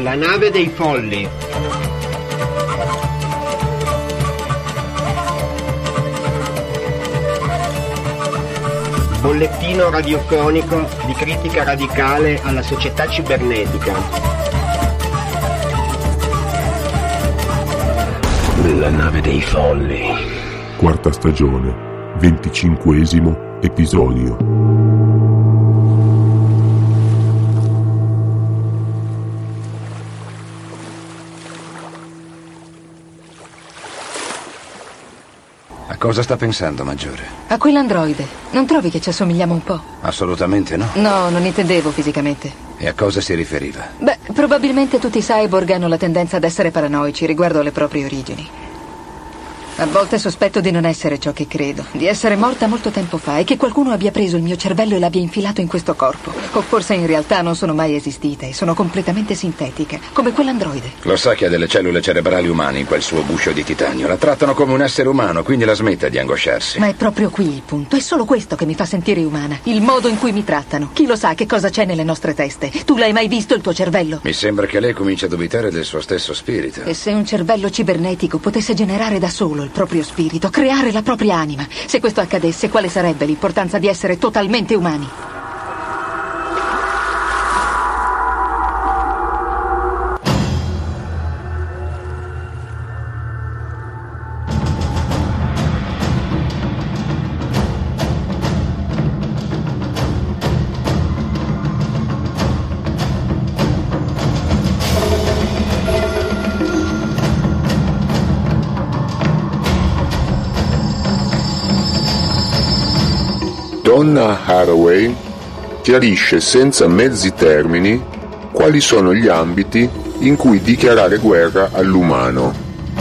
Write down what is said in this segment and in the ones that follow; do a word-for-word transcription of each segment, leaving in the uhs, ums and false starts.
La nave dei folli. Bollettino radiofonico di critica radicale alla società cibernetica. La nave dei folli. Quarta stagione, venticinquesimo episodio. A cosa sta pensando, Maggiore? A quell'androide. Non trovi che ci assomigliamo un po'? Assolutamente no. No, non intendevo fisicamente. E a cosa si riferiva? Beh, probabilmente tutti i cyborg hanno la tendenza ad essere paranoici riguardo alle proprie origini. A volte sospetto di non essere ciò che credo, di essere morta molto tempo fa e che qualcuno abbia preso il mio cervello e l'abbia infilato in questo corpo. O forse in realtà non sono mai esistita e sono completamente sintetica, come quell'androide. Lo sa che ha delle cellule cerebrali umane in quel suo guscio di titanio. La trattano come un essere umano, quindi la smetta di angosciarsi. Ma è proprio qui il punto, è solo questo che mi fa sentire umana. Il modo in cui mi trattano. Chi lo sa che cosa c'è nelle nostre teste? Tu l'hai mai visto il tuo cervello? Mi sembra che lei comincia a dubitare del suo stesso spirito. E se un cervello cibernetico potesse generare da solo il proprio spirito, creare la propria anima, se questo accadesse, quale sarebbe l'importanza di essere totalmente umani? Donna Haraway chiarisce senza mezzi termini quali sono gli ambiti in cui dichiarare guerra all'umano.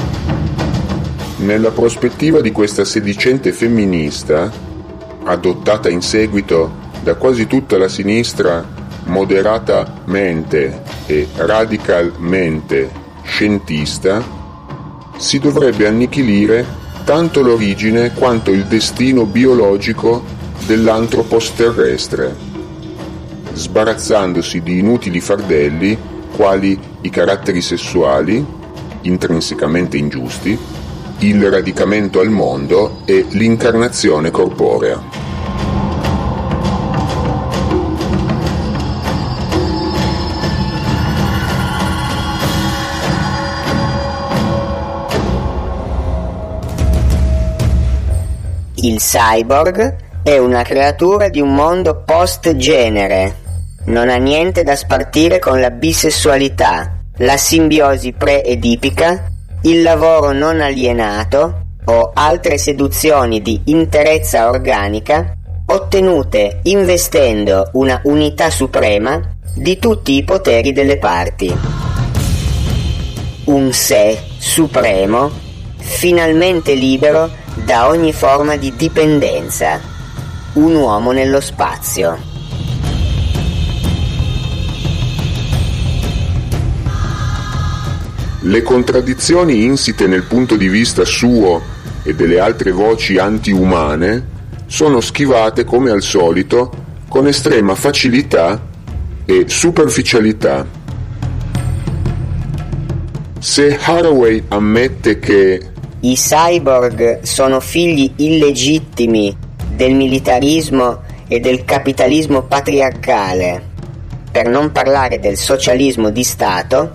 Nella prospettiva di questa sedicente femminista, adottata in seguito da quasi tutta la sinistra moderatamente e radicalmente scientista, si dovrebbe annichilire tanto l'origine quanto il destino biologico dell'antropos terrestre, sbarazzandosi di inutili fardelli quali i caratteri sessuali, intrinsecamente ingiusti, il radicamento al mondo e l'incarnazione corporea. Il cyborg è una creatura di un mondo post-genere. Non ha niente da spartire con la bisessualità, la simbiosi pre-edipica, il lavoro non alienato o altre seduzioni di interezza organica ottenute investendo una unità suprema di tutti i poteri delle parti. Un sé supremo, finalmente libero da ogni forma di dipendenza. Un uomo nello spazio. Le contraddizioni insite nel punto di vista suo e delle altre voci anti-umane sono schivate come al solito con estrema facilità e superficialità. Se Haraway ammette che i cyborg sono figli illegittimi del militarismo e del capitalismo patriarcale, per non parlare del socialismo di Stato,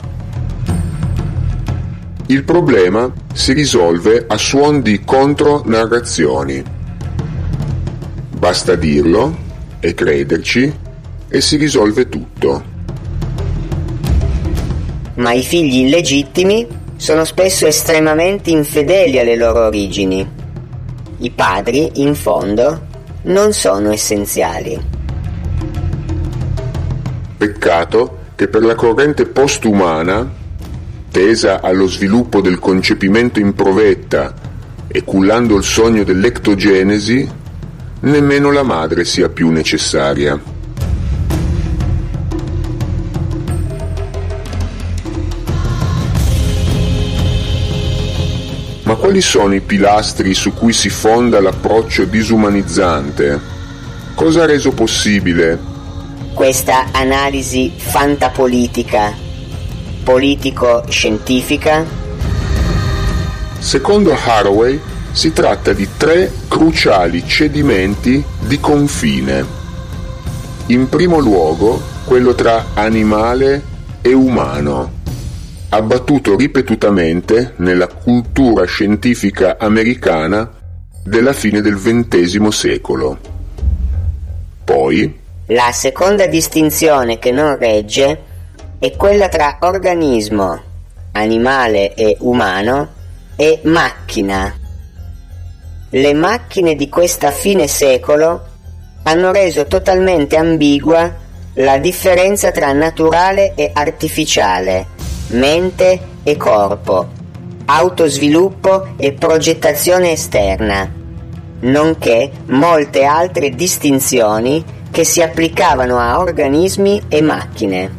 il problema si risolve a suon di contronarrazioni. Basta dirlo e crederci e si risolve tutto. Ma i figli illegittimi sono spesso estremamente infedeli alle loro origini. I padri, in fondo, non sono essenziali. Peccato che per la corrente postumana, tesa allo sviluppo del concepimento in provetta e cullando il sogno dell'ectogenesi, nemmeno la madre sia più necessaria. Ma quali sono i pilastri su cui si fonda l'approccio disumanizzante? Cosa ha reso possibile questa analisi fantapolitica politico-scientifica? Secondo Haraway si tratta di tre cruciali cedimenti di confine. In primo luogo, quello tra animale e umano, abbattuto ripetutamente nella cultura scientifica americana della fine del ventesimo secolo. Poi, la seconda distinzione che non regge è quella tra organismo, animale e umano, e macchina. Le macchine di questa fine secolo hanno reso totalmente ambigua la differenza tra naturale e artificiale, mente e corpo, autosviluppo e progettazione esterna, nonché molte altre distinzioni che si applicavano a organismi e macchine.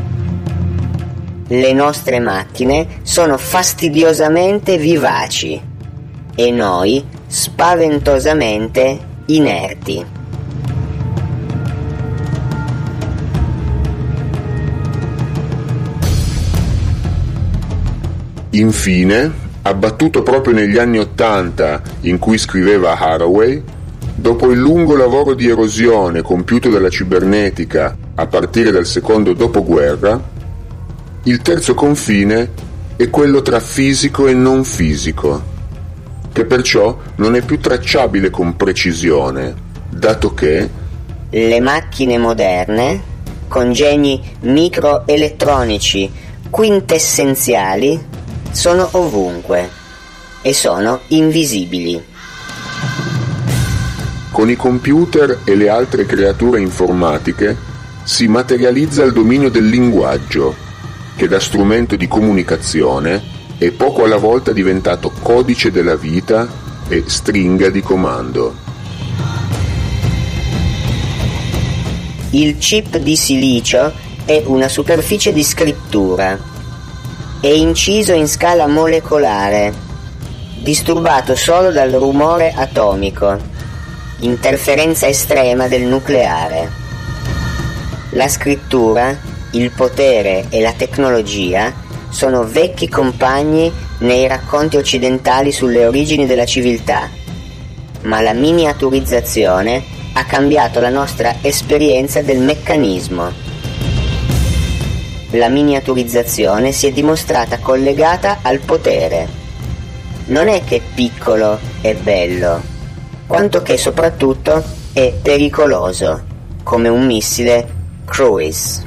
Le nostre macchine sono fastidiosamente vivaci e noi spaventosamente inerti. infine, abbattuto proprio negli anni Ottanta in cui scriveva Haraway, dopo il lungo lavoro di erosione compiuto dalla cibernetica a partire dal secondo dopoguerra, il terzo confine è quello tra fisico e non fisico, che perciò non è più tracciabile con precisione, dato che le macchine moderne, congegni microelettronici quintessenziali, sono ovunque e sono invisibili. Con i computer e le altre creature informatiche si materializza il dominio del linguaggio, che da strumento di comunicazione è poco alla volta diventato codice della vita e stringa di comando. Il chip di silicio è una superficie di scrittura. È inciso in scala molecolare, disturbato solo dal rumore atomico, interferenza estrema del nucleare. La scrittura, il potere e la tecnologia sono vecchi compagni nei racconti occidentali sulle origini della civiltà, ma la miniaturizzazione ha cambiato la nostra esperienza del meccanismo. La miniaturizzazione si è dimostrata collegata al potere. Non è che è piccolo e bello, quanto che soprattutto è pericoloso, come un missile cruise.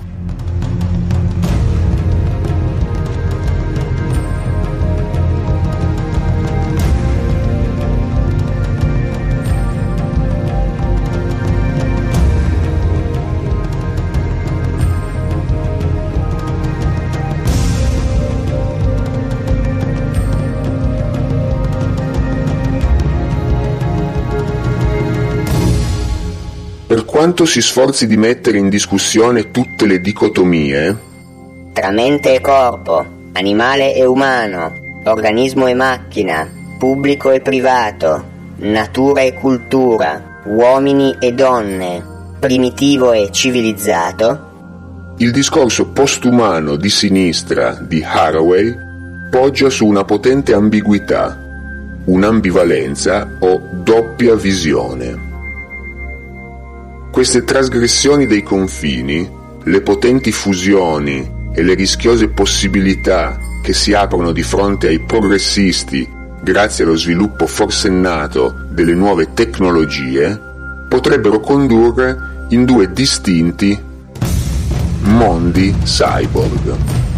Per quanto si sforzi di mettere in discussione tutte le dicotomie tra mente e corpo, animale e umano, organismo e macchina, pubblico e privato, natura e cultura, uomini e donne, primitivo e civilizzato, il discorso postumano di sinistra di Haraway poggia su una potente ambiguità, un'ambivalenza o doppia visione. Queste trasgressioni dei confini, le potenti fusioni e le rischiose possibilità che si aprono di fronte ai progressisti grazie allo sviluppo forsennato delle nuove tecnologie, potrebbero condurre in due distinti mondi cyborg.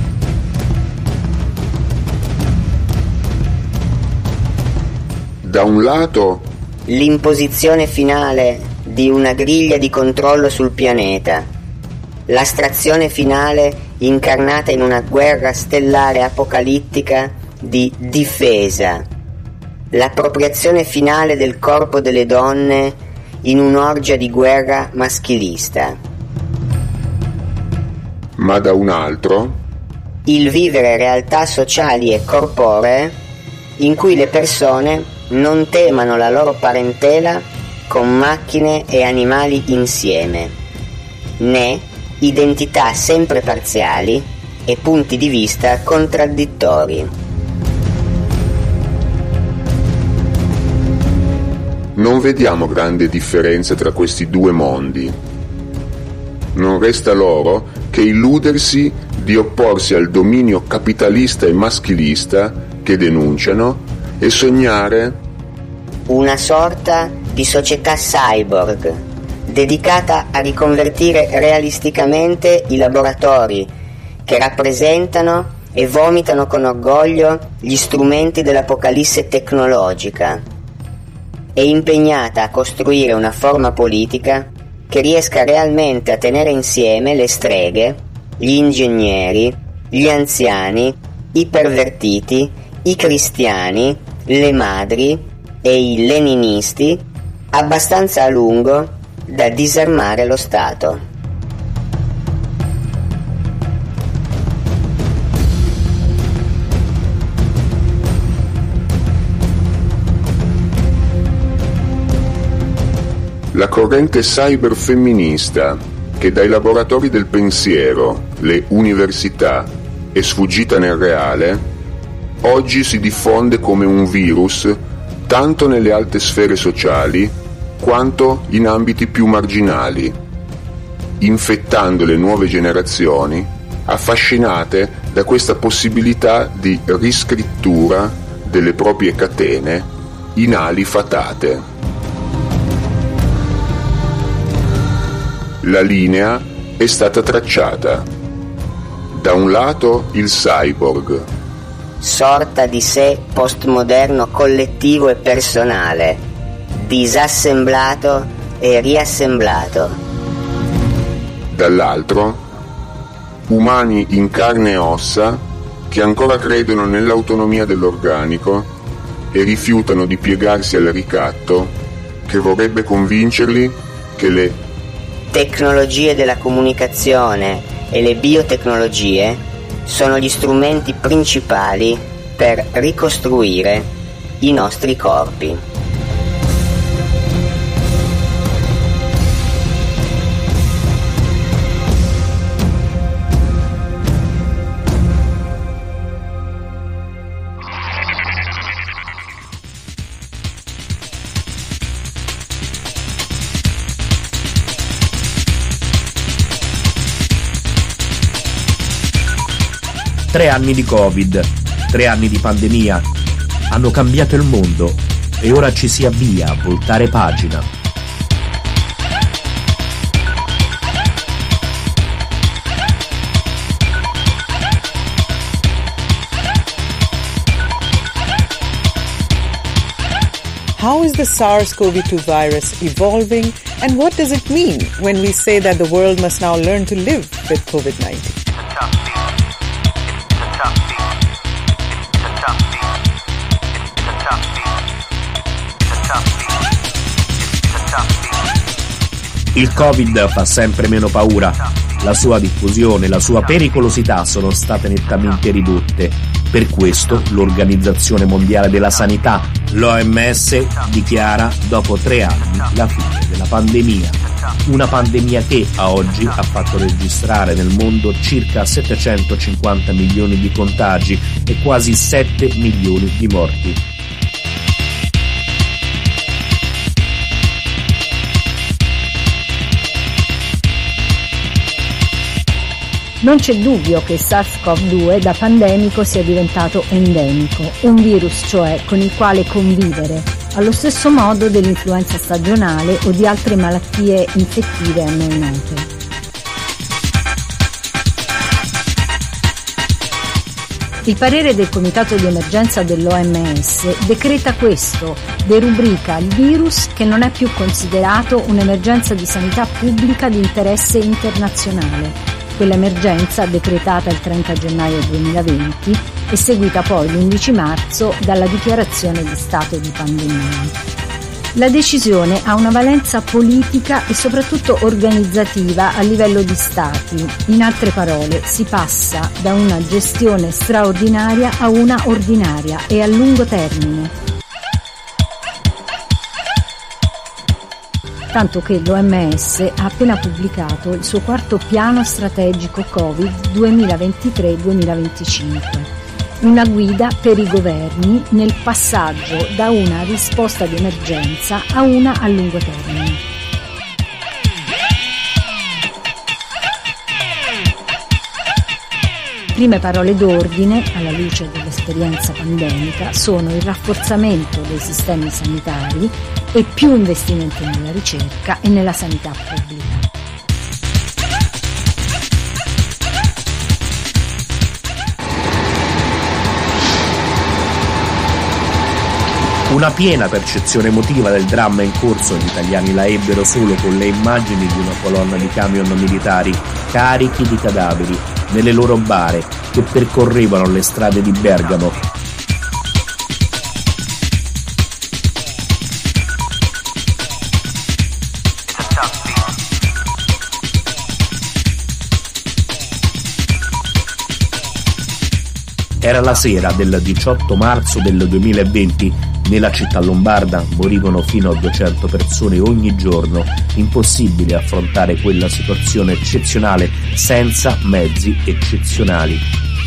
Da un lato, l'imposizione finale di una griglia di controllo sul pianeta, l'astrazione finale incarnata in una guerra stellare apocalittica di difesa, l'appropriazione finale del corpo delle donne in un'orgia di guerra maschilista. Ma da un altro, il vivere realtà sociali e corporee in cui le persone non temano la loro parentela con macchine e animali insieme, né identità sempre parziali e punti di vista contraddittori. Non vediamo grande differenza tra questi due mondi. Non resta loro che illudersi di opporsi al dominio capitalista e maschilista che denunciano e sognare una sorta di società cyborg dedicata a riconvertire realisticamente i laboratori che rappresentano e vomitano con orgoglio gli strumenti dell'apocalisse tecnologica, e impegnata a costruire una forma politica che riesca realmente a tenere insieme le streghe, gli ingegneri, gli anziani, i pervertiti, i cristiani, le madri e i leninisti abbastanza a lungo da disarmare lo Stato. la corrente cyberfemminista che dai laboratori del pensiero, le università, è sfuggita nel reale, oggi si diffonde come un virus tanto nelle alte sfere sociali quanto in ambiti più marginali, infettando le nuove generazioni affascinate da questa possibilità di riscrittura delle proprie catene in ali fatate. La linea è stata tracciata. Da un lato il cyborg, sorta di sé postmoderno collettivo e personale, disassemblato e riassemblato. Dall'altro umani in carne e ossa che ancora credono nell'autonomia dell'organico e rifiutano di piegarsi al ricatto che vorrebbe convincerli che le tecnologie della comunicazione e le biotecnologie sono gli strumenti principali per ricostruire i nostri corpi. Tre anni di Covid, tre anni di pandemia, hanno cambiato il mondo e ora ci si avvia a voltare pagina. How is the SARS-C o V two virus evolving, and what does it mean when we say that the world must now learn to live with COVID nineteen? Il Covid fa sempre meno paura, la sua diffusione, la sua pericolosità sono state nettamente ridotte. Per questo l'Organizzazione Mondiale della Sanità, l'O M S, dichiara dopo tre anni la fine della pandemia. Una pandemia che a oggi ha fatto registrare nel mondo circa settecentocinquanta milioni di contagi e quasi sette milioni di morti. Non c'è dubbio che il SARS-CoV due da pandemico sia diventato endemico, un virus cioè con il quale convivere, allo stesso modo dell'influenza stagionale o di altre malattie infettive a noi note. Il parere del Comitato di Emergenza dell'O M S decreta questo, derubrica il virus che non è più considerato un'emergenza di sanità pubblica di interesse internazionale. Quell'emergenza decretata il trenta gennaio duemilaventi e seguita poi l'undici marzo dalla dichiarazione di stato di pandemia. La decisione ha una valenza politica e soprattutto organizzativa a livello di stati. In altre parole, si passa da una gestione straordinaria a una ordinaria e a lungo termine. tanto che l'O M S ha appena pubblicato il suo quarto piano strategico Covid duemilaventitré duemilaventicinque, una guida per i governi nel passaggio da una risposta di emergenza a una a lungo termine. Prime parole d'ordine, alla luce dell'esperienza pandemica, sono il rafforzamento dei sistemi sanitari e più investimenti nella ricerca e nella sanità pubblica. Una piena percezione emotiva del dramma in corso gli italiani la ebbero solo con le immagini di una colonna di camion militari carichi di cadaveri nelle loro bare che percorrevano le strade di Bergamo. Era la sera del diciotto marzo del duemilaventi. Nella città lombarda morivano fino a duecento persone ogni giorno. Impossibile affrontare quella situazione eccezionale senza mezzi eccezionali.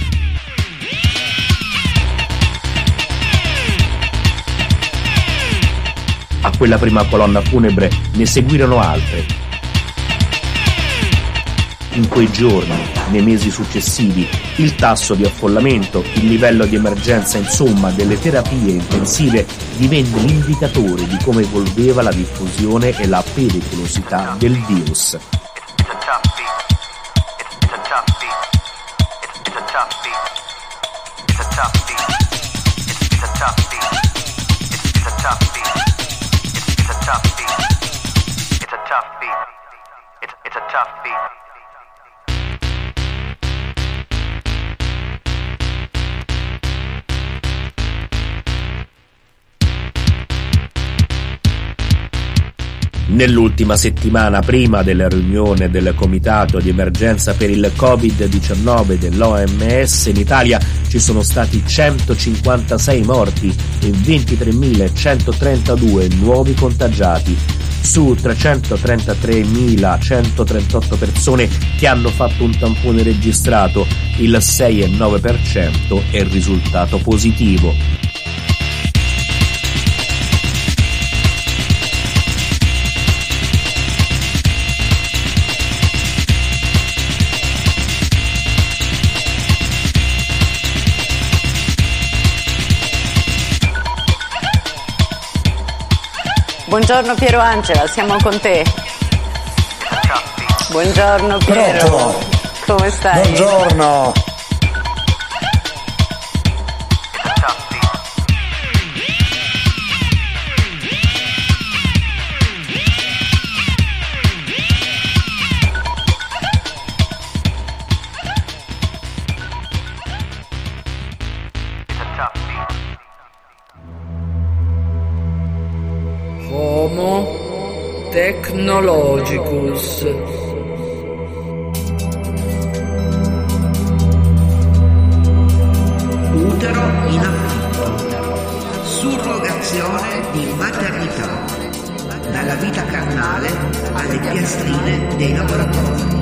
A quella prima colonna funebre ne seguirono altre. In quei giorni, nei mesi successivi, il tasso di affollamento, il livello di emergenza, insomma, delle terapie intensive divenne l'indicatore di come evolveva la diffusione e la pericolosità del virus. Nell'ultima settimana prima della riunione del Comitato di Emergenza per il covid diciannove dell'O M S in Italia ci sono stati centocinquantasei morti e ventitremilacentotrentadue nuovi contagiati su trecentotrentatremilacentotentotto persone che hanno fatto un tampone registrato. Il sei virgola nove per cento è il risultato positivo. Buongiorno Piero Angela, siamo con te. Buongiorno Piero. Pronto? Come stai? Buongiorno. Homo technologicus. Utero in affitto. Surrogazione di maternità. Dalla vita carnale alle piastrine dei laboratori.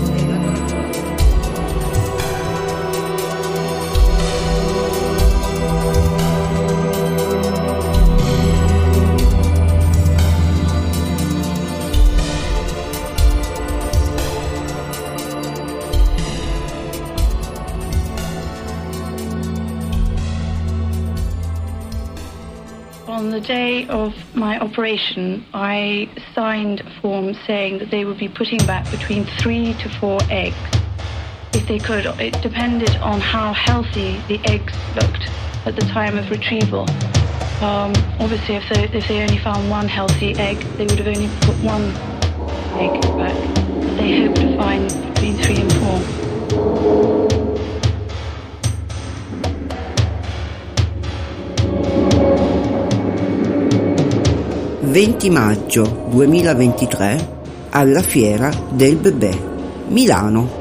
On the day of my operation, I signed a form saying that they would be putting back between three to four eggs, if they could. It depended on how healthy the eggs looked at the time of retrieval. Um, obviously, if they, if they only found one healthy egg, they would have only put one egg back. They hoped to find between three and four. venti maggio duemilaventitré alla Fiera del Bebè, Milano.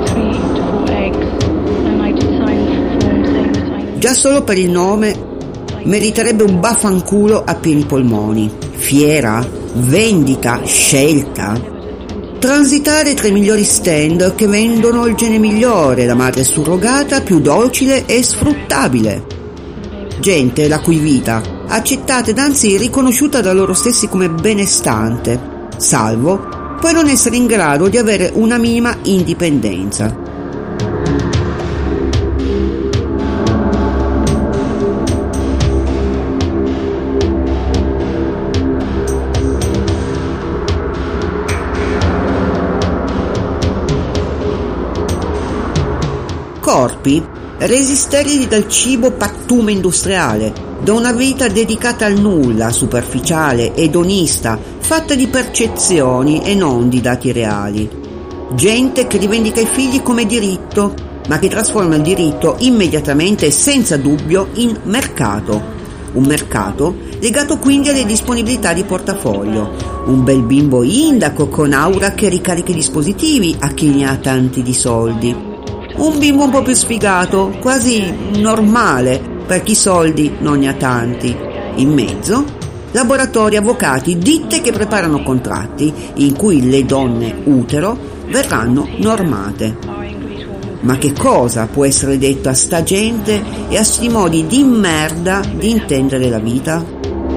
Già solo per il nome meriterebbe un baffanculo a pieni polmoni. Fiera, vendita, scelta. Transitare tra i migliori stand che vendono il gene migliore, la madre surrogata più docile e sfruttabile. Gente la cui vita, accettata ed anzi riconosciuta da loro stessi come benestante, salvo poi non essere in grado di avere una minima indipendenza. Corpi resi sterili dal cibo pattume industriale, da una vita dedicata al nulla, superficiale, edonista, fatta di percezioni e non di dati reali. Gente che rivendica i figli come diritto, ma che trasforma il diritto immediatamente e senza dubbio in mercato. Un mercato legato quindi alle disponibilità di portafoglio. Un bel bimbo indaco con aura che ricarica i dispositivi a chi ne ha tanti di soldi. Un bimbo un po' più sfigato, quasi normale per chi soldi non ne ha tanti. In mezzo, laboratori, avvocati, ditte che preparano contratti in cui le donne utero verranno normate. Ma che cosa può essere detto a sta gente e a sti modi di merda di intendere la vita?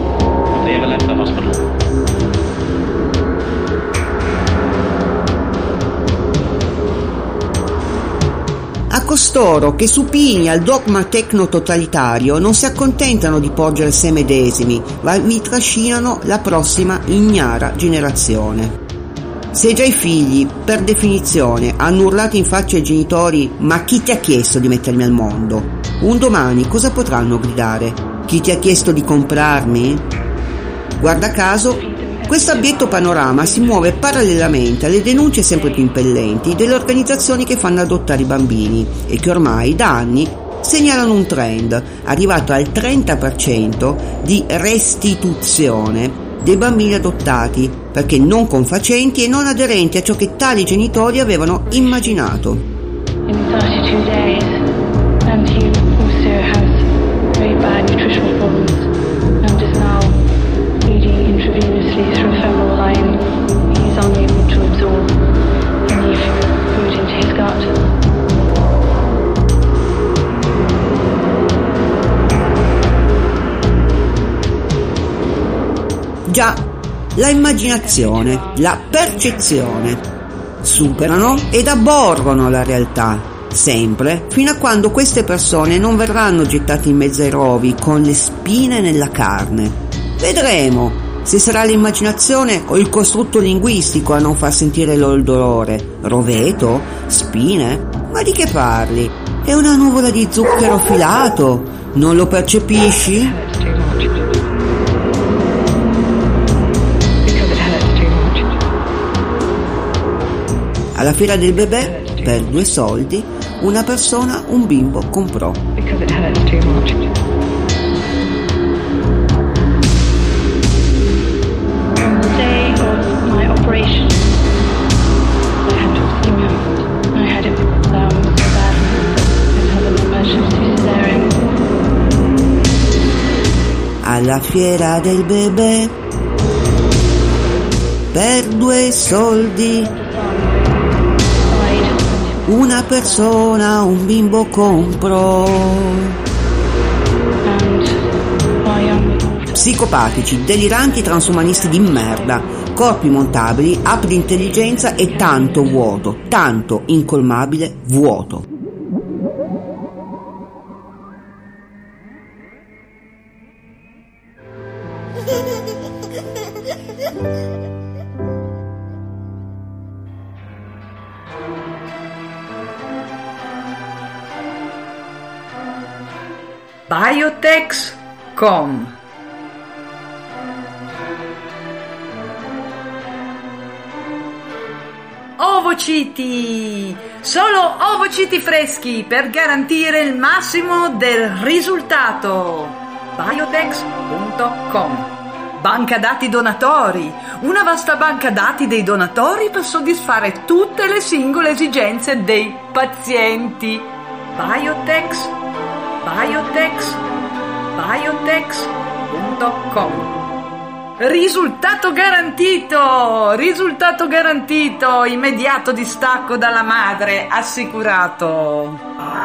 A costoro che supini al dogma tecno-totalitario non si accontentano di porgere sé medesimi, ma vi trascinano la prossima ignara generazione. Se già i figli, per definizione, hanno urlato in faccia ai genitori «Ma chi ti ha chiesto di mettermi al mondo?», un domani cosa potranno gridare? «Chi ti ha chiesto di comprarmi?». Guarda caso, questo abietto panorama si muove parallelamente alle denunce sempre più impellenti delle organizzazioni che fanno adottare i bambini e che ormai da anni segnalano un trend arrivato al trenta per cento di restituzione dei bambini adottati perché non confacenti e non aderenti a ciò che tali genitori avevano immaginato. In thirty-two days, and he also has very bad nutritional problems and is now bleeding intravenously through a femoral line. He's unable to absorb any food into his gut. Già, la immaginazione, la percezione superano ed aborrono la realtà, sempre, fino a quando queste persone non verranno gettate in mezzo ai rovi con le spine nella carne. Vedremo se sarà l'immaginazione o il costrutto linguistico a non far sentire loro il dolore. Roveto? Spine? Ma di che parli? È una nuvola di zucchero filato, non lo percepisci? Alla fiera del bebè, per due soldi, una persona un bimbo comprò. Because it hurts too much. On the day of my operation, I had toxemia. I had it um, so bad I had an emergency cesarean. Alla fiera del bebè, per due soldi, una persona un bimbo comprò. Psicopatici, deliranti transumanisti di merda, corpi montabili, app di intelligenza e tanto vuoto, tanto incolmabile vuoto. Biotex punto com Ovociti! Solo ovociti freschi per garantire il massimo del risultato. Biotex punto com Banca dati donatori, una vasta banca dati dei donatori per soddisfare tutte le singole esigenze dei pazienti. Biotex Biotex biotex punto com. Risultato garantito! Risultato garantito! Immediato distacco dalla madre, assicurato.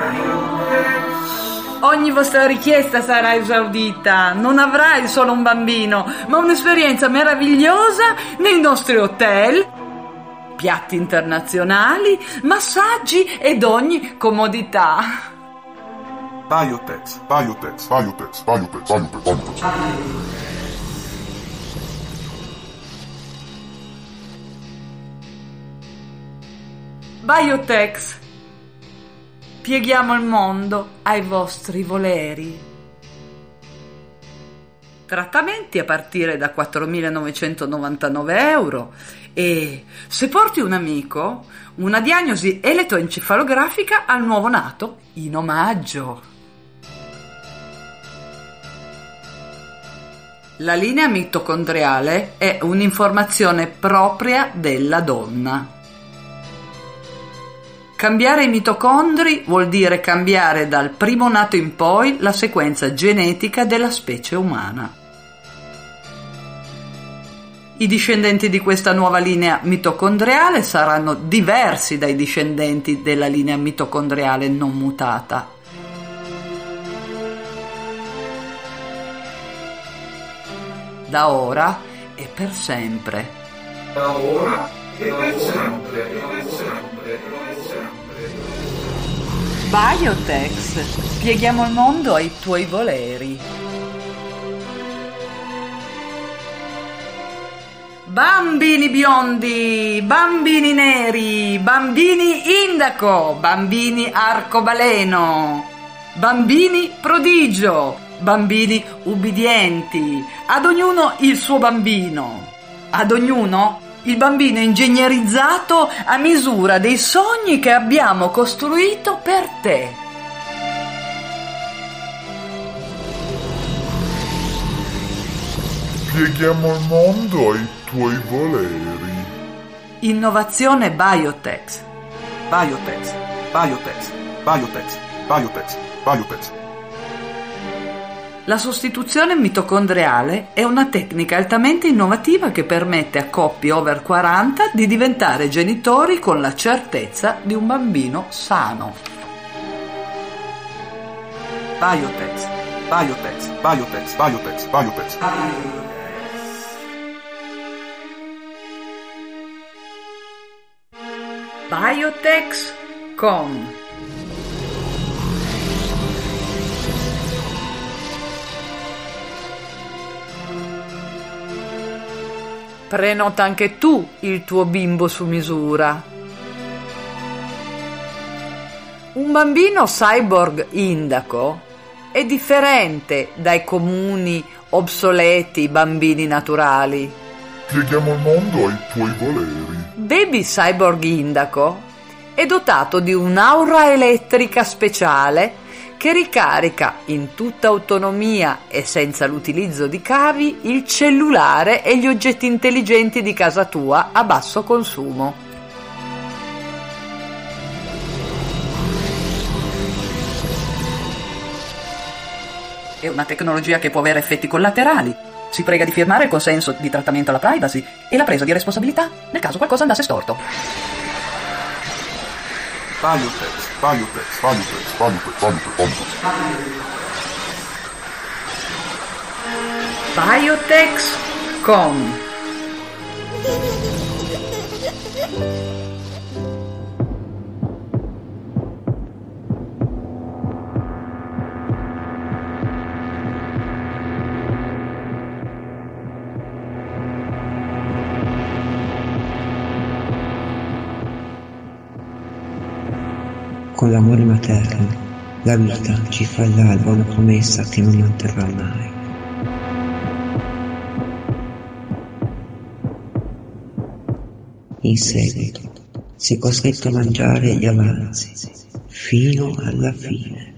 Ogni vostra richiesta sarà esaudita. Non avrai solo un bambino, ma un'esperienza meravigliosa nei nostri hotel, piatti internazionali, massaggi ed ogni comodità. Biotex, Biotex, Biotex, Biotex, Biotex, Biotex. Biotex. Pieghiamo il mondo ai vostri voleri. Trattamenti a partire da quattromilanovecentonovantanove euro e, se porti un amico, una diagnosi elettroencefalografica al nuovo nato in omaggio. La linea mitocondriale è un'informazione propria della donna. Cambiare i mitocondri vuol dire cambiare dal primo nato in poi la sequenza genetica della specie umana. I discendenti di questa nuova linea mitocondriale saranno diversi dai discendenti della linea mitocondriale non mutata. Da ora e per sempre. Da ora e per sempre. Per sempre. Biotex, pieghiamo il mondo ai tuoi voleri. Bambini biondi, bambini neri, bambini indaco, bambini arcobaleno, bambini prodigio, bambini ubbidienti, ad ognuno il suo bambino, ad ognuno il bambino ingegnerizzato a misura dei sogni che abbiamo costruito per te. Pieghiamo il mondo ai tuoi voleri. Innovazione Biotex. Biotex, Biotex, Biotex, Biotex, Biotex. La sostituzione mitocondriale è una tecnica altamente innovativa che permette a coppie over quaranta di diventare genitori con la certezza di un bambino sano. Biotex, Biotex, Biotex, Biotex, Biotex. Biotex punto com. Prenota anche tu il tuo bimbo su misura. Un bambino cyborg indaco è differente dai comuni, obsoleti bambini naturali. Pieghiamo il mondo ai tuoi voleri. Baby cyborg indaco è dotato di un'aura elettrica speciale che ricarica in tutta autonomia e senza l'utilizzo di cavi il cellulare e gli oggetti intelligenti di casa tua a basso consumo. È una tecnologia che può avere effetti collaterali. Si prega di firmare il consenso di trattamento alla privacy e la presa di responsabilità nel caso qualcosa andasse storto. Biotex, Biotex, Biotex, Biotex, Biotex, Biotex. Biotex punto com. Con l'amore materno, la vita ci fa all'alba una promessa che non manterrà mai. In seguito, si è costretto a mangiare gli avanzi, fino alla fine.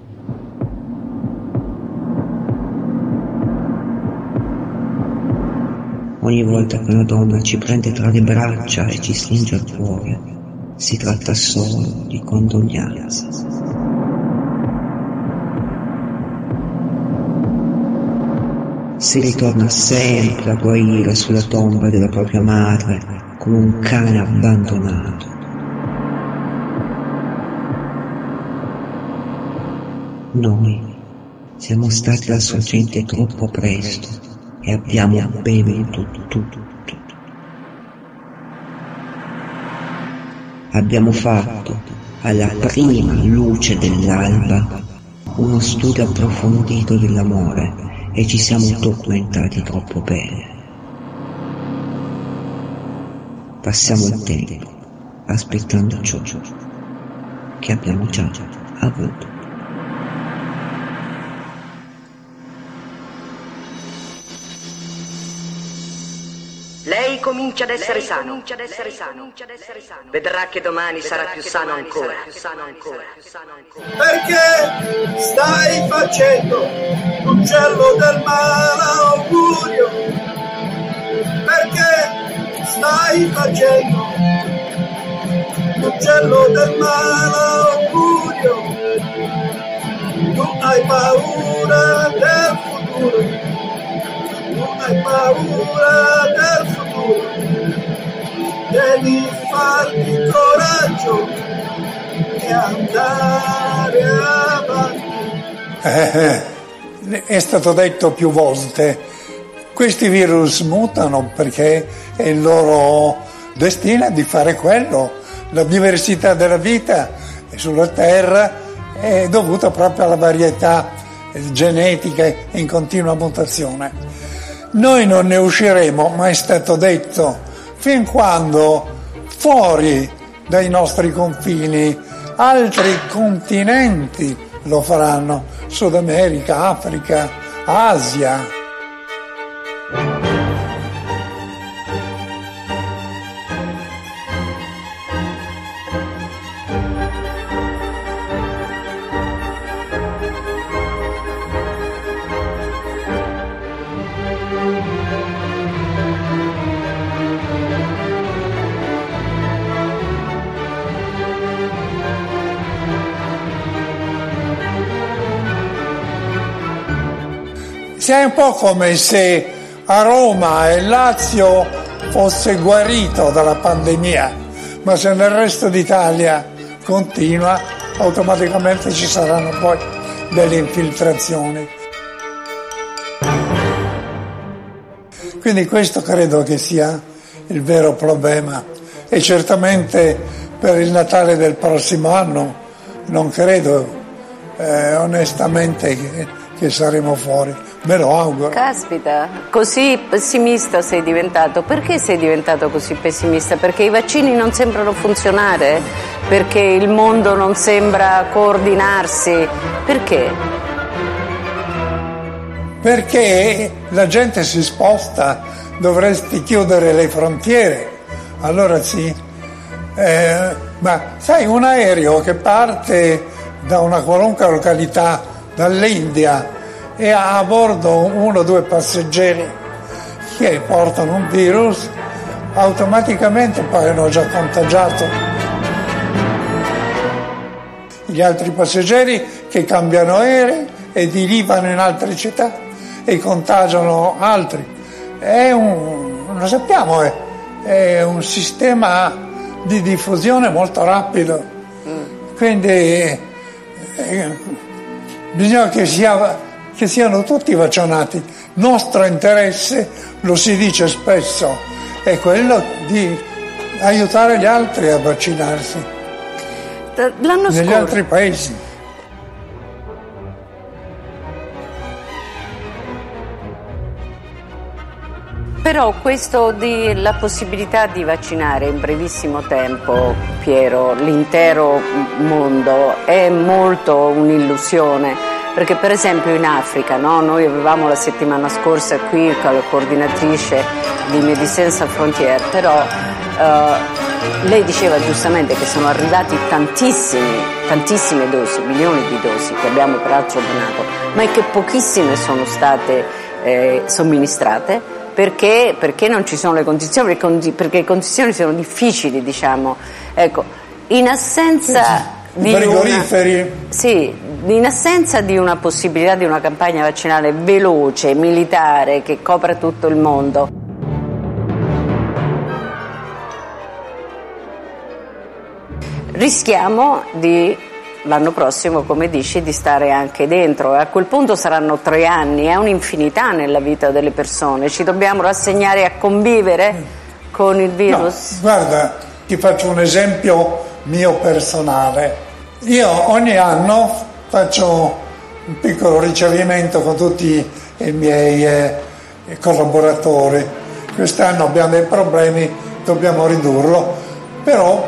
Ogni volta che una donna ci prende tra le braccia e ci stringe al cuore, si tratta solo di condoglianze. si ritorna sempre a guarire sulla tomba della propria madre come un cane abbandonato. Noi siamo stati la sua gente troppo presto e abbiamo bevuto tutto. Abbiamo fatto, alla prima luce dell'alba, uno studio approfondito dell'amore e ci siamo documentati troppo bene. Passiamo il tempo aspettando ciò che abbiamo già avuto. Lei comincia ad essere sano. Vedrà che domani sarà più sano ancora. Perché stai facendo l'uccello del malaugurio? Perché stai facendo l'uccello del malaugurio? Tu hai paura del futuro. Non hai paura del futuro, devi farti coraggio e andare avanti. Eh, è stato detto più volte, questi virus mutano perché è il loro destino di fare quello. La diversità della vita sulla Terra è dovuta proprio alla varietà genetica in continua mutazione. Noi non ne usciremo, ma è stato detto, fin quando fuori dai nostri confini altri continenti lo faranno, Sud America, Africa, Asia. È un po' come se a Roma e Lazio fosse guarito dalla pandemia, ma se nel resto d'Italia continua, automaticamente ci saranno poi delle infiltrazioni. Quindi questo credo che sia il vero problema e certamente per il Natale del prossimo anno non credo eh, onestamente che, che saremo fuori. Me lo auguro. Caspita, così pessimista sei diventato. Perché sei diventato così pessimista? Perché i vaccini non sembrano funzionare? Perché il mondo non sembra coordinarsi? Perché? Perché la gente si sposta, dovresti chiudere le frontiere. Allora sì. Eh, ma sai, un aereo che parte da una qualunque località, dall'India, e ha a bordo uno o due passeggeri che portano un virus, automaticamente poi hanno già contagiato gli altri passeggeri che cambiano aerei e derivano in altre città e contagiano altri. È un, lo sappiamo, è, è un sistema di diffusione molto rapido, quindi eh, bisogna che sia che siano tutti vaccinati. Nostro interesse, lo si dice spesso, è quello di aiutare gli altri a vaccinarsi. L'anno negli scorso, altri paesi. Però questo di la possibilità di vaccinare in brevissimo tempo, Piero, l'intero mondo è molto un'illusione. Perché per esempio in Africa, no? Noi avevamo la settimana scorsa qui con la coordinatrice di Médecins Sans Frontières, però eh, lei diceva giustamente che sono arrivati tantissimi, tantissime dosi, milioni di dosi che abbiamo peraltro donato, ma che pochissime sono state eh, somministrate perché, perché non ci sono le condizioni, perché le condizioni sono difficili, diciamo. Ecco, in assenza di frigoriferi. Una, sì, in assenza di una possibilità di una campagna vaccinale veloce, militare, che copra tutto il mondo, rischiamo di, l'anno prossimo, come dici, di stare anche dentro, e a quel punto saranno tre anni, è un'infinità nella vita delle persone. Ci dobbiamo rassegnare a convivere con il virus? No, guarda, ti faccio un esempio mio personale. Io ogni anno faccio un piccolo ricevimento con tutti i miei eh, collaboratori. Quest'anno abbiamo dei problemi, dobbiamo ridurlo, però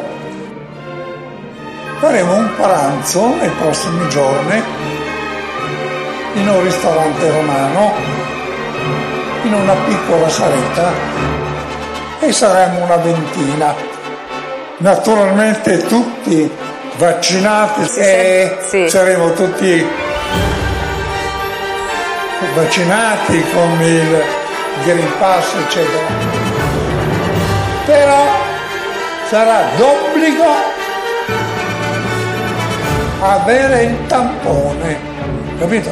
faremo un pranzo nei prossimi giorni in un ristorante romano, in una piccola saletta, e saremo una ventina. Naturalmente tutti vaccinati, sì, e sì. Saremo tutti vaccinati con il Green Pass, eccetera. Però sarà d'obbligo avere il tampone, capito?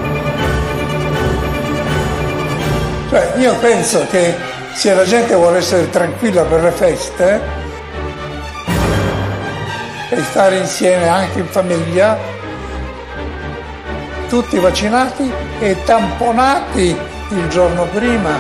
Cioè, io penso che se la gente vuole essere tranquilla per le feste e stare insieme anche in famiglia, tutti vaccinati e tamponati il giorno prima.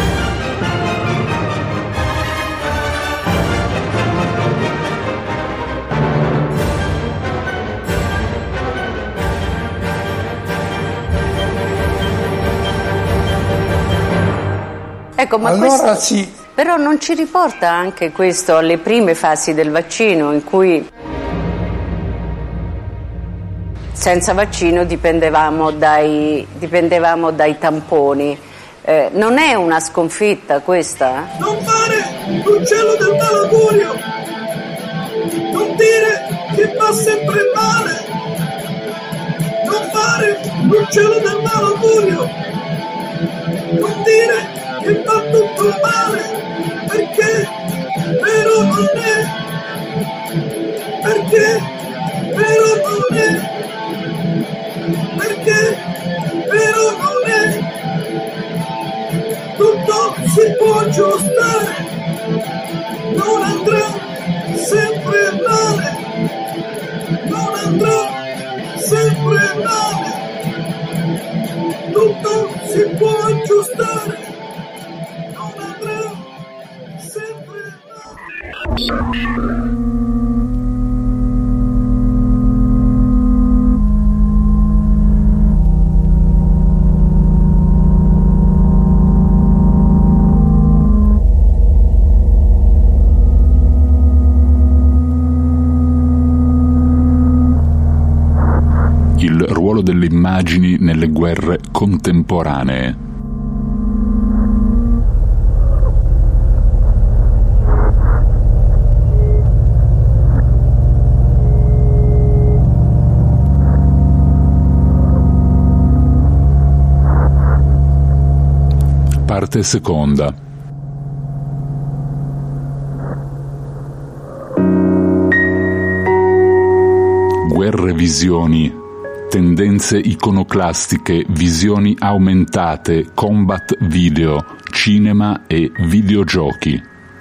Ecco, ma allora questo, sì. Però non ci riporta anche questo alle prime fasi del vaccino, in cui senza vaccino dipendevamo dai, dipendevamo dai tamponi. Eh, non è una sconfitta questa? Non fare l'uccello del malaugurio, non dire che va sempre male, non fare l'uccello del malaugurio, non dire che va tutto male, perché vero non è, perché vero non è, perché vero non è, tutto si può aggiustare, non andrà sempre male, non andrà sempre male, tutto si può aggiustare, non andrà sempre male. Il ruolo delle immagini nelle guerre contemporanee. Parte seconda. Guerre visioni. Tendenze iconoclastiche, visioni aumentate, combat video, cinema e videogiochi.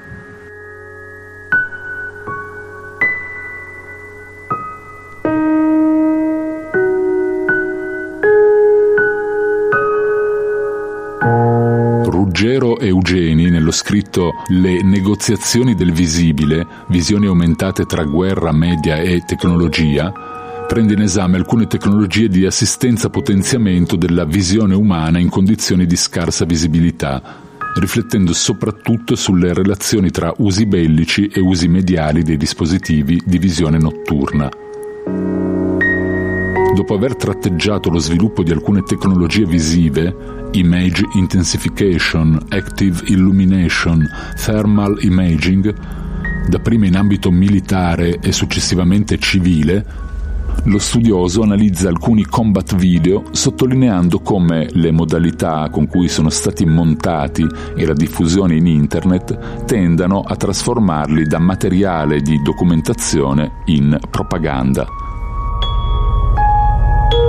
Ruggero Eugeni, nello scritto Le negoziazioni del visibile, visioni aumentate tra guerra, media e tecnologia, prende in esame alcune tecnologie di assistenza-potenziamento della visione umana in condizioni di scarsa visibilità, riflettendo soprattutto sulle relazioni tra usi bellici e usi mediali dei dispositivi di visione notturna. Dopo aver tratteggiato lo sviluppo di alcune tecnologie visive, image intensification, active illumination, thermal imaging, dapprima in ambito militare e successivamente civile, lo studioso analizza alcuni combat video sottolineando come le modalità con cui sono stati montati e la diffusione in internet tendano a trasformarli da materiale di documentazione in propaganda.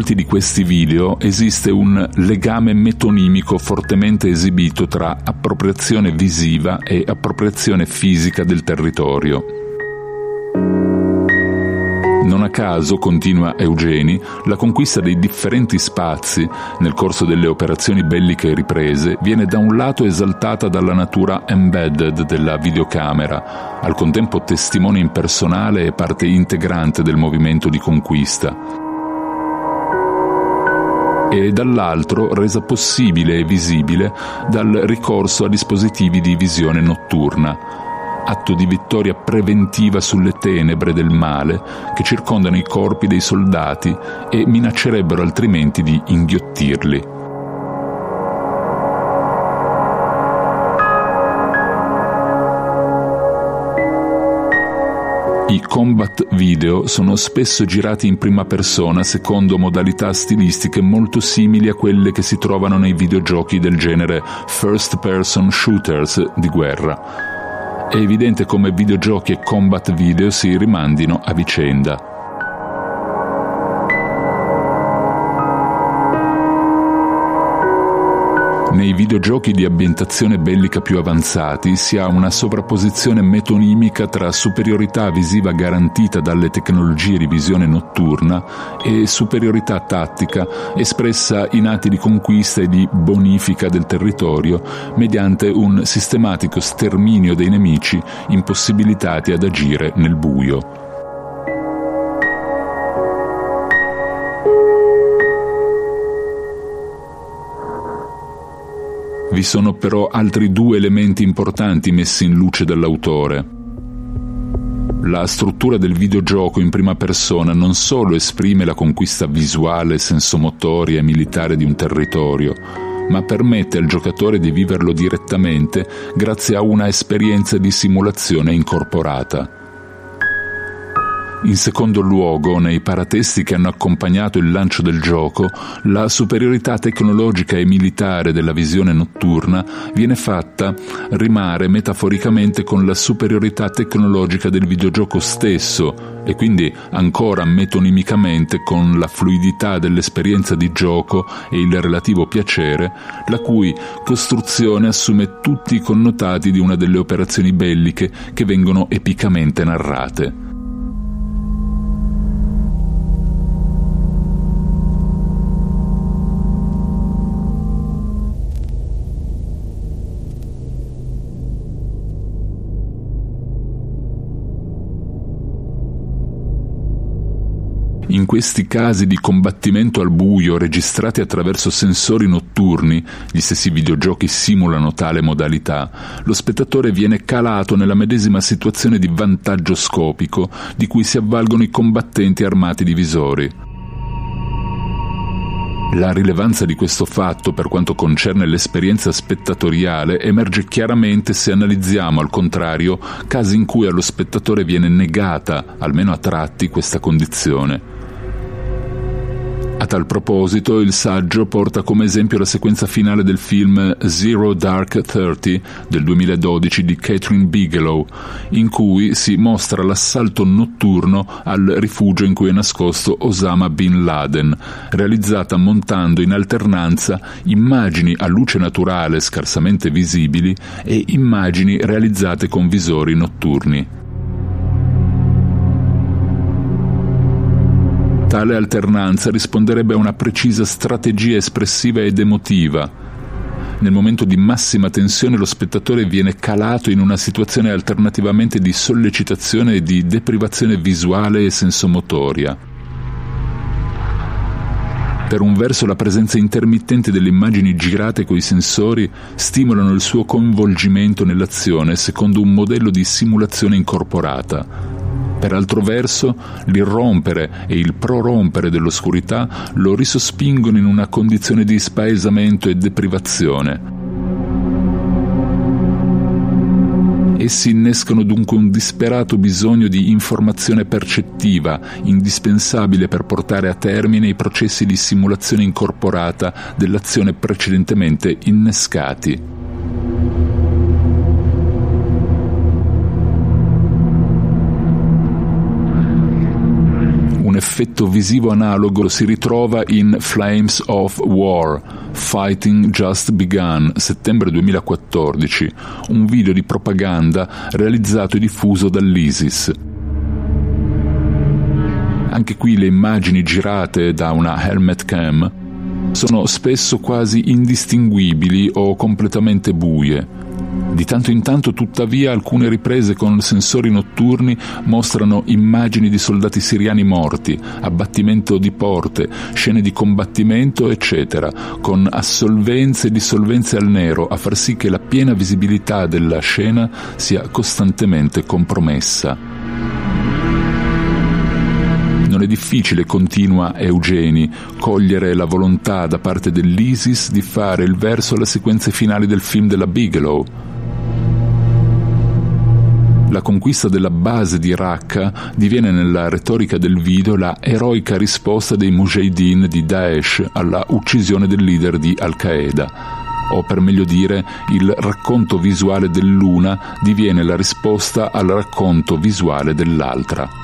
molti di questi video esiste un legame metonimico fortemente esibito tra appropriazione visiva e appropriazione fisica del territorio. Non a caso, continua Eugeni, la conquista dei differenti spazi nel corso delle operazioni belliche riprese viene da un lato esaltata dalla natura embedded della videocamera, al contempo testimone impersonale e parte integrante del movimento di conquista, e dall'altro resa possibile e visibile dal ricorso a dispositivi di visione notturna, atto di vittoria preventiva sulle tenebre del male che circondano i corpi dei soldati e minaccerebbero altrimenti di inghiottirli. I combat video sono spesso girati in prima persona secondo modalità stilistiche molto simili a quelle che si trovano nei videogiochi del genere first person shooters di guerra. È evidente come videogiochi e combat video si rimandino a vicenda. Nei videogiochi di ambientazione bellica più avanzati si ha una sovrapposizione metonimica tra superiorità visiva garantita dalle tecnologie di visione notturna e superiorità tattica espressa in atti di conquista e di bonifica del territorio mediante un sistematico sterminio dei nemici impossibilitati ad agire nel buio. Vi sono però altri due elementi importanti messi in luce dall'autore. La struttura del videogioco in prima persona non solo esprime la conquista visuale, sensomotoria e militare di un territorio, ma permette al giocatore di viverlo direttamente grazie a una esperienza di simulazione incorporata. In secondo luogo, nei paratesti che hanno accompagnato il lancio del gioco, la superiorità tecnologica e militare della visione notturna viene fatta rimare metaforicamente con la superiorità tecnologica del videogioco stesso e quindi ancora metonimicamente con la fluidità dell'esperienza di gioco e il relativo piacere, la cui costruzione assume tutti i connotati di una delle operazioni belliche che vengono epicamente narrate. In questi casi di combattimento al buio registrati attraverso sensori notturni, gli stessi videogiochi simulano tale modalità, lo spettatore viene calato nella medesima situazione di vantaggio scopico di cui si avvalgono i combattenti armati di visori. La rilevanza di questo fatto per quanto concerne l'esperienza spettatoriale emerge chiaramente se analizziamo, al contrario, casi in cui allo spettatore viene negata, almeno a tratti, questa condizione. A tal proposito, il saggio porta come esempio la sequenza finale del film Zero Dark Thirty del duemiladodici di Catherine Bigelow, in cui si mostra l'assalto notturno al rifugio in cui è nascosto Osama Bin Laden, realizzata montando in alternanza immagini a luce naturale scarsamente visibili e immagini realizzate con visori notturni. Tale alternanza risponderebbe a una precisa strategia espressiva ed emotiva. Nel momento di massima tensione lo spettatore viene calato in una situazione alternativamente di sollecitazione e di deprivazione visuale e sensomotoria. Per un verso la presenza intermittente delle immagini girate coi sensori stimolano il suo coinvolgimento nell'azione secondo un modello di simulazione incorporata. Per altro verso, l'irrompere e il prorompere dell'oscurità lo risospingono in una condizione di spaesamento e deprivazione. Essi innescano dunque un disperato bisogno di informazione percettiva, indispensabile per portare a termine i processi di simulazione incorporata dell'azione precedentemente innescati. Un effetto visivo analogo si ritrova in Flames of War, Fighting Just Begun, settembre duemilaquattordici, un video di propaganda realizzato e diffuso dall'ISIS. Anche qui le immagini girate da una helmet cam sono spesso quasi indistinguibili o completamente buie. Di tanto in tanto, tuttavia, alcune riprese con sensori notturni mostrano immagini di soldati siriani morti, abbattimento di porte, scene di combattimento, eccetera, con assolvenze e dissolvenze al nero a far sì che la piena visibilità della scena sia costantemente compromessa. Non è difficile, continua Eugeni, cogliere la volontà da parte dell'ISIS di fare il verso alle sequenze finali del film della Bigelow. La conquista della base di Raqqa diviene nella retorica del video la eroica risposta dei Mujahideen di Daesh alla uccisione del leader di Al-Qaeda. O per meglio dire, il racconto visuale dell'una diviene la risposta al racconto visuale dell'altra.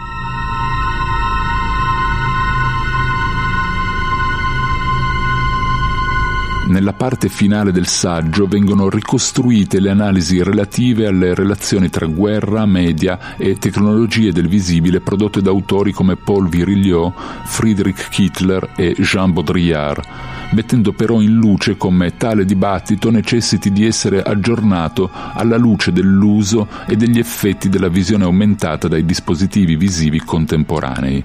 Nella parte finale del saggio vengono ricostruite le analisi relative alle relazioni tra guerra, media e tecnologie del visibile prodotte da autori come Paul Virilio, Friedrich Kittler e Jean Baudrillard, mettendo però in luce come tale dibattito necessiti di essere aggiornato alla luce dell'uso e degli effetti della visione aumentata dai dispositivi visivi contemporanei.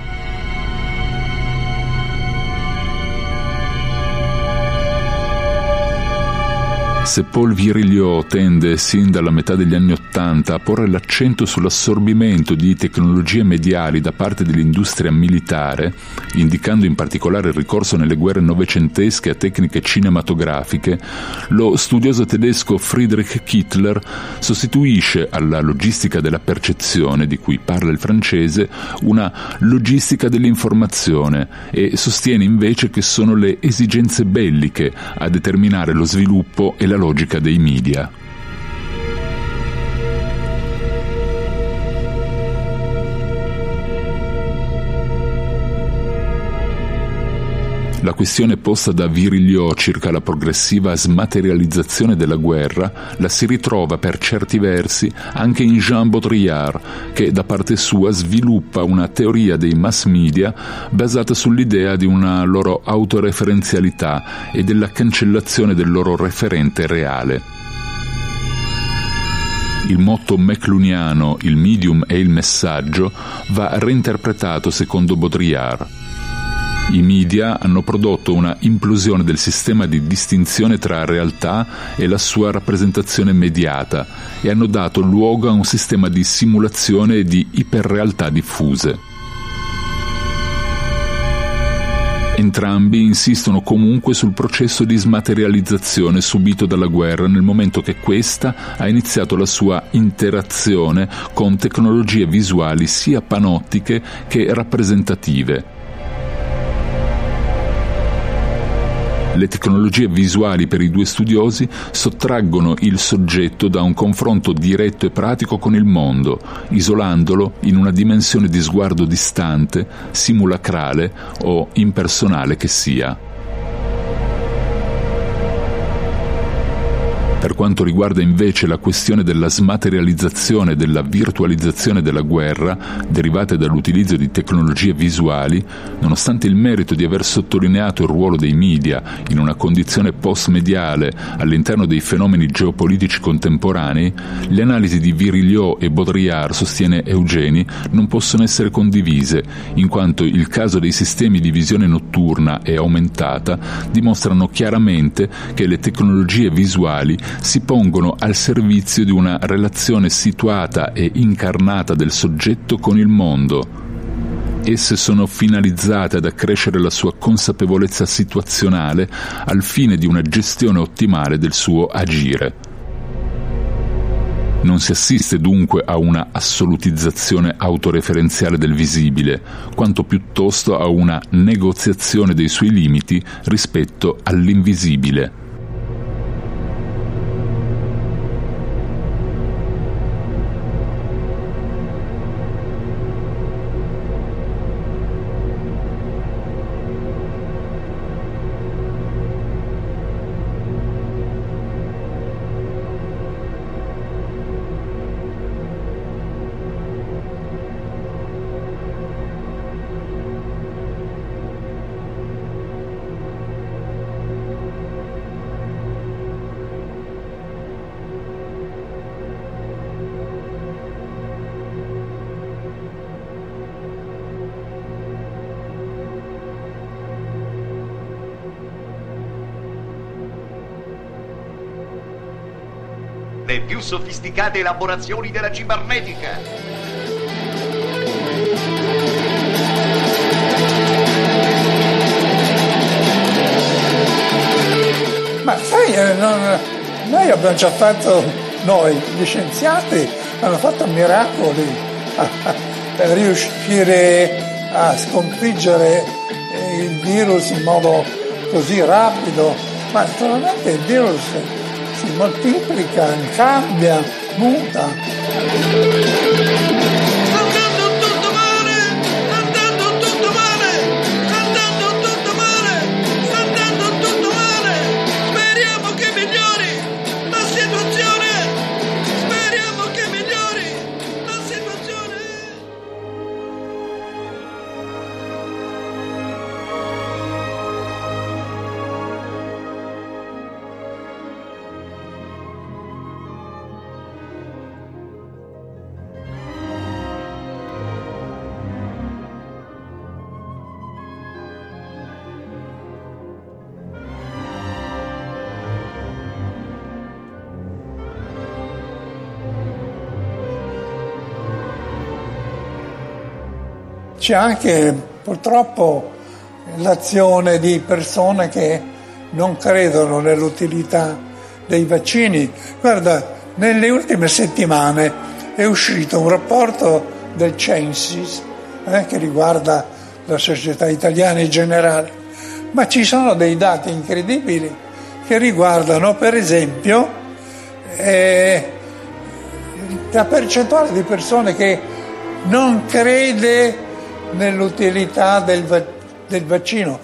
Se Paul Virilio tende sin dalla metà degli anni Ottanta a porre l'accento sull'assorbimento di tecnologie mediali da parte dell'industria militare, indicando in particolare il ricorso nelle guerre novecentesche a tecniche cinematografiche, lo studioso tedesco Friedrich Kittler sostituisce alla logistica della percezione, di cui parla il francese, una logistica dell'informazione e sostiene invece che sono le esigenze belliche a determinare lo sviluppo e la logica dei media. La questione posta da Virilio circa la progressiva smaterializzazione della guerra la si ritrova per certi versi anche in Jean Baudrillard, che da parte sua sviluppa una teoria dei mass media basata sull'idea di una loro autoreferenzialità e della cancellazione del loro referente reale. Il motto macluniano, il medium e il messaggio, va reinterpretato secondo Baudrillard. I media hanno prodotto una implosione del sistema di distinzione tra realtà e la sua rappresentazione mediata e hanno dato luogo a un sistema di simulazione e di iperrealtà diffuse. Entrambi insistono comunque sul processo di smaterializzazione subito dalla guerra nel momento che questa ha iniziato la sua interazione con tecnologie visuali sia panottiche che rappresentative. Le tecnologie visuali per i due studiosi sottraggono il soggetto da un confronto diretto e pratico con il mondo, isolandolo in una dimensione di sguardo distante, simulacrale o impersonale che sia. Per quanto riguarda invece la questione della smaterializzazione e della virtualizzazione della guerra, derivate dall'utilizzo di tecnologie visuali, nonostante il merito di aver sottolineato il ruolo dei media in una condizione post-mediale all'interno dei fenomeni geopolitici contemporanei, le analisi di Virilio e Baudrillard, sostiene Eugeni, non possono essere condivise, in quanto il caso dei sistemi di visione notturna e aumentata dimostrano chiaramente che le tecnologie visuali si pongono al servizio di una relazione situata e incarnata del soggetto con il mondo. Esse sono finalizzate ad accrescere la sua consapevolezza situazionale al fine di una gestione ottimale del suo agire. Non si assiste dunque a una assolutizzazione autoreferenziale del visibile, quanto piuttosto a una negoziazione dei suoi limiti rispetto all'invisibile. le più sofisticate elaborazioni della cibernetica. Ma sai, eh, non, noi abbiamo già fatto, noi, gli scienziati, hanno fatto miracoli per riuscire a sconfiggere il virus in modo così rapido, ma naturalmente il virus si moltiplica, cambia, muta. C'è anche purtroppo l'azione di persone che non credono nell'utilità dei vaccini. Guarda, nelle ultime settimane è uscito un rapporto del Censis eh, che riguarda la società italiana in generale, ma ci sono dei dati incredibili che riguardano per esempio eh, la percentuale di persone che non crede nell'utilità del, va- del vaccino.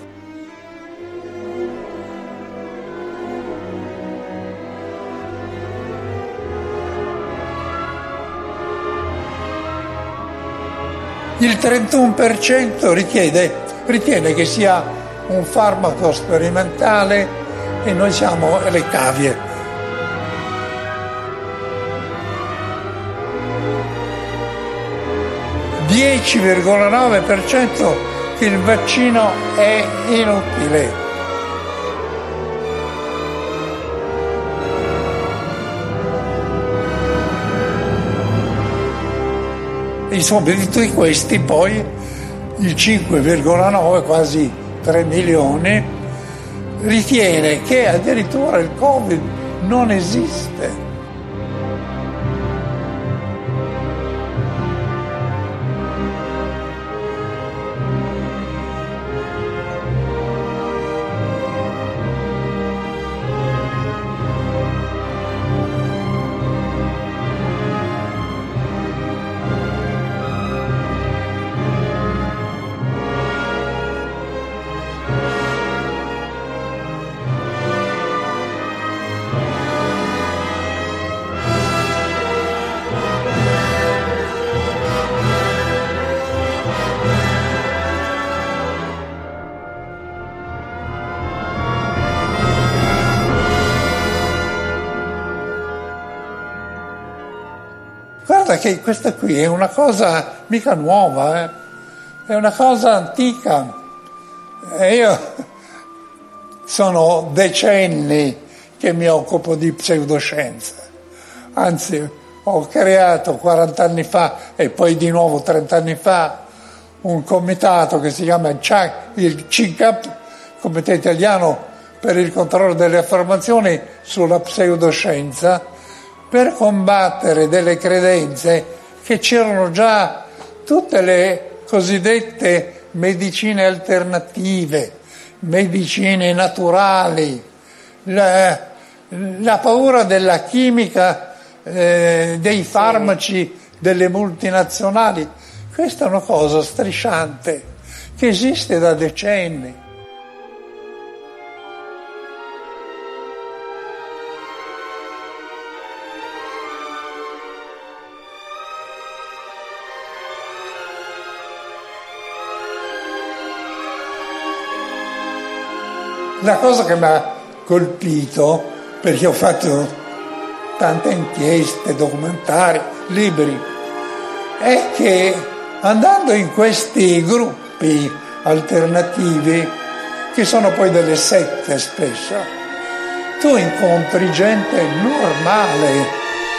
Il trentuno per cento richiede, ritiene che sia un farmaco sperimentale e noi siamo le cavie. dieci virgola nove per cento che il vaccino è inutile. Insomma, di tutti questi poi il cinque virgola nove, quasi tre milioni, ritiene che addirittura il Covid non esiste. Guarda che questa qui è una cosa mica nuova, eh? È una cosa antica. E io sono decenni che mi occupo di pseudoscienza, anzi ho creato quaranta anni fa e poi di nuovo trenta anni fa un comitato che si chiama il C I C A P, Comitato Italiano per il controllo delle affermazioni sulla pseudoscienza, per combattere delle credenze che c'erano già tutte le cosiddette medicine alternative, medicine naturali, la, la paura della chimica, eh, dei farmaci, delle multinazionali. Questa è una cosa strisciante che esiste da decenni. La cosa che mi ha colpito, perché ho fatto tante inchieste, documentari, libri, è che andando in questi gruppi alternativi, che sono poi delle sette spesso, tu incontri gente normale,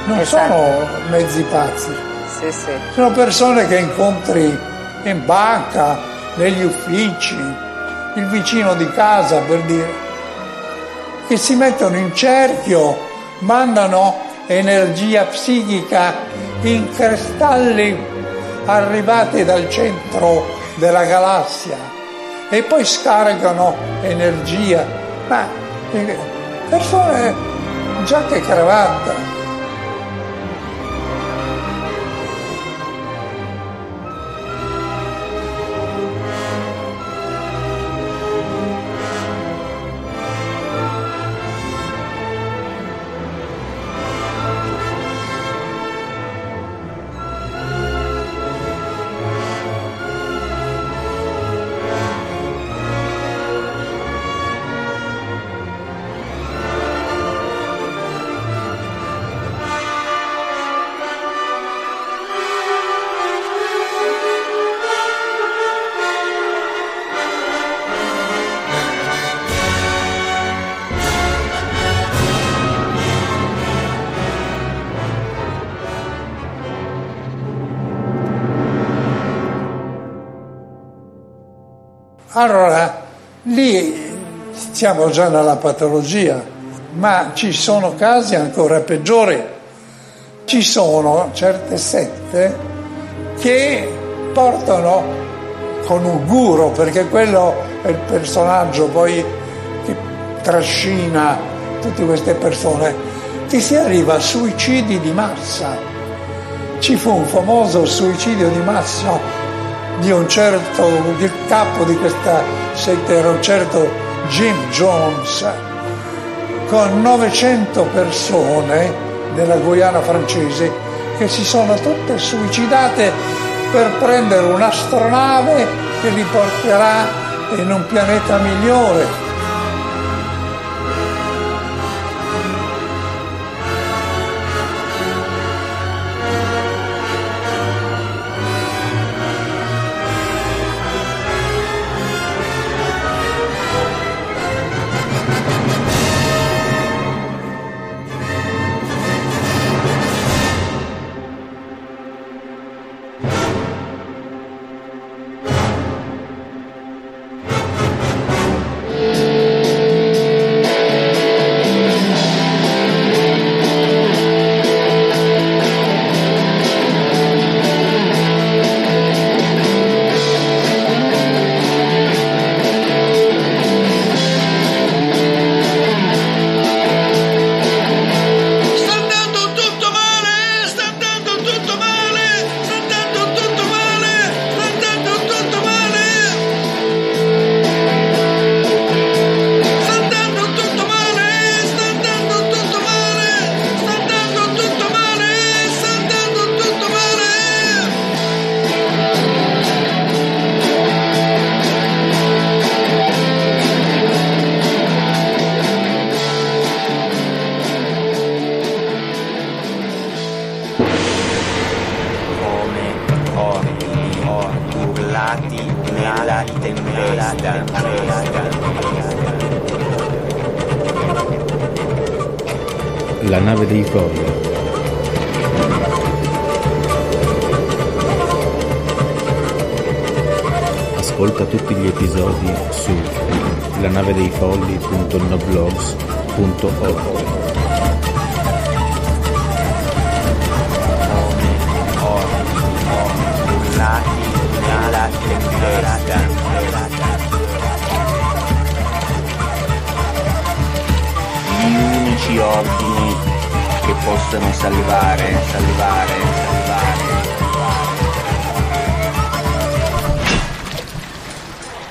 non esatto. sono mezzi pazzi, sì, sì. sono persone che incontri in banca, negli uffici, il vicino di casa, per dire, che si mettono in cerchio, mandano energia psichica in cristalli arrivati dal centro della galassia e poi scaricano energia, ma persone giacca e cravatta. Allora, lì siamo già nella patologia, ma ci sono casi ancora peggiori. Ci sono certe sette che portano con un guru, perché quello è il personaggio poi che trascina tutte queste persone, che si arriva a suicidi di massa. Ci fu un famoso suicidio di massa di un certo, il capo di questa setta era un certo Jim Jones, con novecento persone della Guyana francese che si sono tutte suicidate per prendere un'astronave che li porterà in un pianeta migliore. La nave dei folli. Ascolta tutti gli episodi su la nave dei folli punto noblogs punto org. Gli unici ordini che possono salvare, salvare, salvare.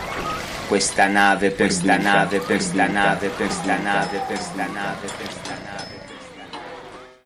Questa nave per sta nave, per sta nave, per sta nave, per sta nave, per sta nave.